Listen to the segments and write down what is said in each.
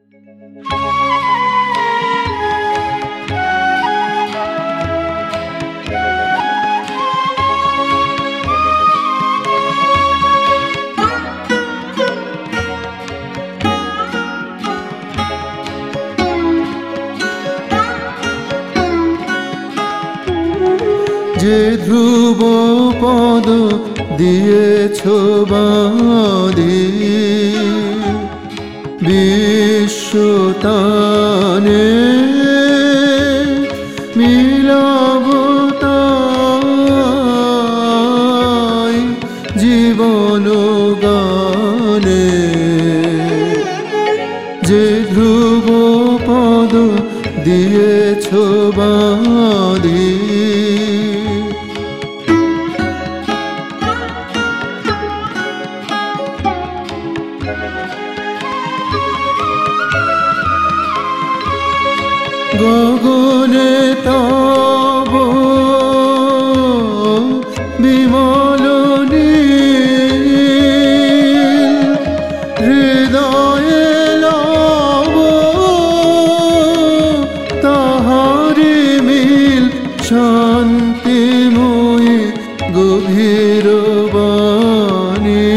যে ধ্রুব পদ দিয়েছ বাঁধি বিশ্বতানে মিলাব তাই জীবন গানে। যে ধ্রুব পদ দিয়েছ বাঁধি গগনে তব বিমল নীল হৃদয়ে লব তাহারি মিল শান্তিময়ী গভীর বাণী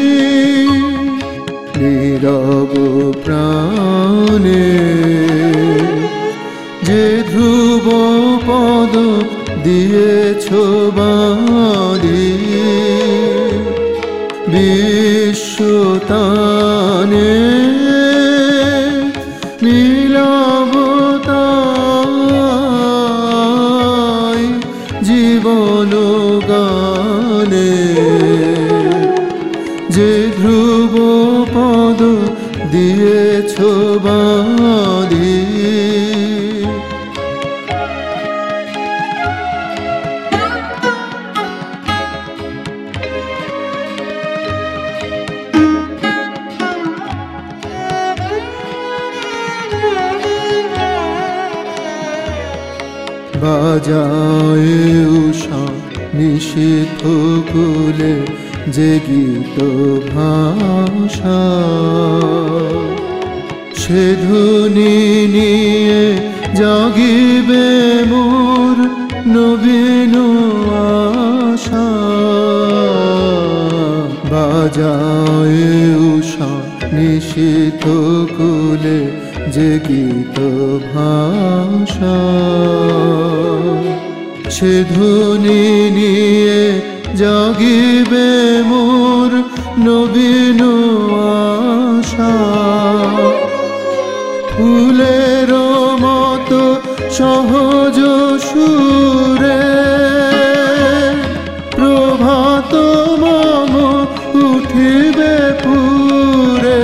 নীরব প্রাণে। যে ধ্রুব পদ দিয়েছ বাঁধি বিশ্বতানে মিলাব তাই জীবন গানে। যে ধ্রুব পদ দিয়েছ বাঁধি বাজায় উষা নিশীথ কুলে যে গীত ভাষা সে ধ্বনি নিয়ে জাগিবে মোর নবীন আশা। বাজায় উষা নিশীথ কুলে যে গীত ভাষা সে ধ্বনি নিয়ে জাগিবে মোর নবীন আশা। ফুলের মতো সহজ সুরে প্রভাত মম উঠিবে পুরে।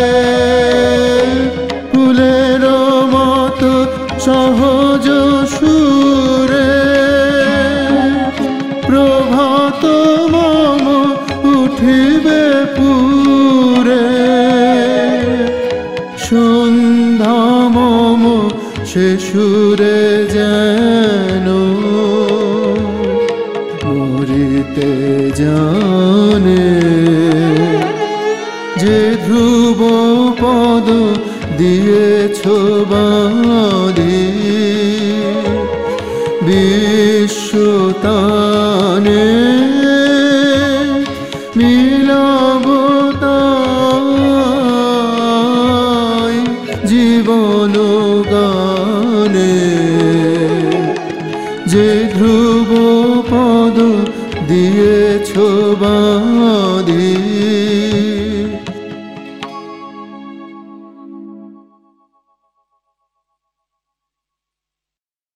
ফুলের মতো সহজ সুরে প্রভাত মম উঠিবে পুরে। সন্ধ্যা মম সে সুরে যেন মরিতে জানে। যে ধ্রুব পদ দিয়েছ বাঁধি বিশ্বতানে মিলাব তাই জীবন গানে। যে ধ্রুব পদ দিয়েছ বাঁধি